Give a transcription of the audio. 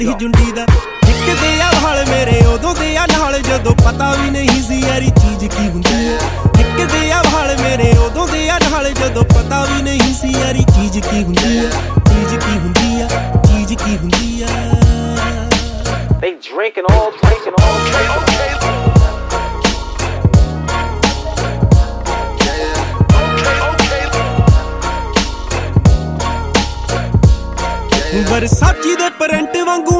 ਜੁੱਟੀ ਜੁੰਡੀ ਦਾ ਨਿੱਕਦੇ ਆ ਵਾਲ ਮੇਰੇ ਉਦੋਂ ਦੇ ਆ ਨਾਲ ਜਦੋਂ ਪਤਾ ਵੀ ਨਹੀਂ ਸੀ ਯਾਰੀ ਚੀਜ਼ ਕੀ ਹੁੰਦੀ ਆ ਨਿੱਕਦੇ ਆ ਵਾਲ ਮੇਰੇ ਉਦੋਂ ਦੇ ਆ ਨਾਲ ਜਦੋਂ ਪਤਾ ਵੀ ਨਹੀਂ ਸੀ ਯਾਰੀ ਚੀਜ਼ ਕੀ ਹੁੰਦੀ ਆ ਚੀਜ਼ ਕੀ ਹੁੰਦੀ ਆ ਚੀਜ਼ ਕੀ ਹੁੰਦੀ ਆ They drinking all ਵਰਸਾਚੀ ਦੇ ਪ੍ਰਿੰਟ ਵਾਂਗੂ